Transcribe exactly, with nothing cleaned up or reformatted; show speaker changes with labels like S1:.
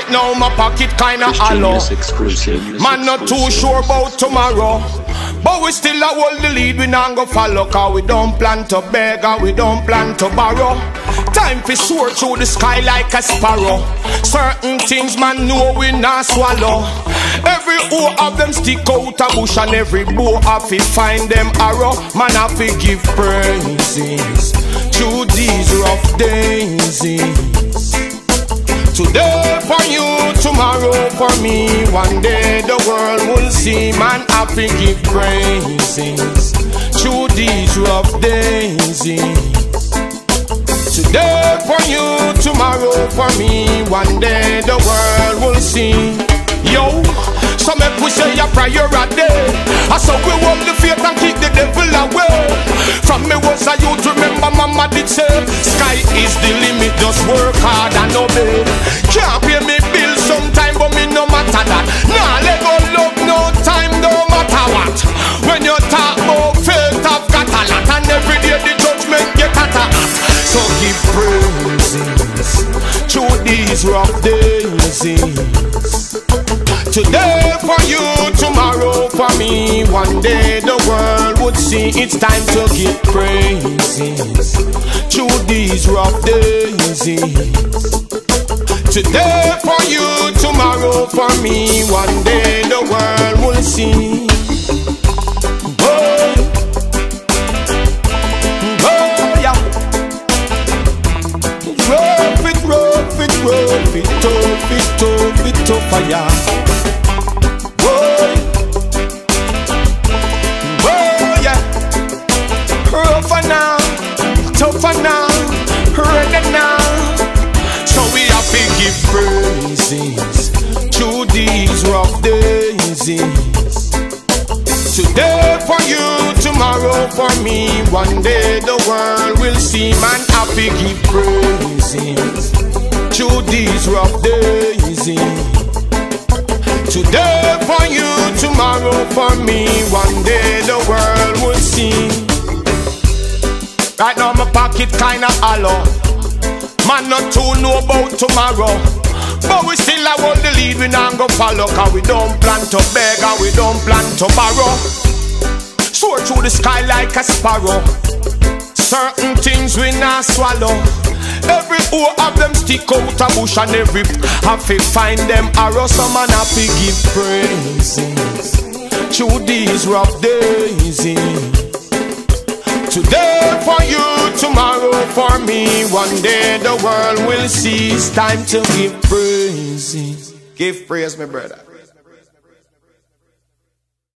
S1: Right now my pocket kinda hollow. Man not too sure about tomorrow, but we still a hold the lead, we not go follow. Cause we don't plan to beg and we don't plan to borrow. Time to soar through the sky like a sparrow. Certain things man know we not swallow. Every O of them stick out a bush, and every bow have to find them arrow. Man have to give praises through these rough days. Today for you, tomorrow for me. One day the world will see. Man have to give praises through these rough days. Today for you, tomorrow for me. One day the world will see. Yo, so make we say a prayer a day. I saw we walk the faith and keep the devil away. From me was a youth, remember mama did say, sky is the limit, just work hard and obey. Can't pay me bills sometime, but me no matter that. Nah, let go love no time, no matter what. When you talk about faith, I've got a lot, and every day the judgment get at a hat. So give praises through these rough days. Today for you, tomorrow for me. One day the world would see. It's time to give praises through these rough days. Today for you, tomorrow for me. One day the world will see. Oh, oh yeah. Rough it, rough it, rough it, tough it, tough it, tough fire. Rougher now, tougher now, ready now. So we have to give praises through these rough days. Today for you, tomorrow for me. One day the world will see. Man have to give praises through these rough days. Today for you, tomorrow for me. One day the world will see. Right now my pocket kinda hollow. Man not too know about tomorrow, but we still a hold the lead, we not go follow. Cause we don't plan to beg and we don't plan to borrow. Soar through the sky like a sparrow. Certain things we not swallow. Every O of them stick out a bush, and every have to find them arrow. Some man have to give praises through these rough days. Today for you, tomorrow for me. One day the world will see. It's time to give praises. Give praise, my brother.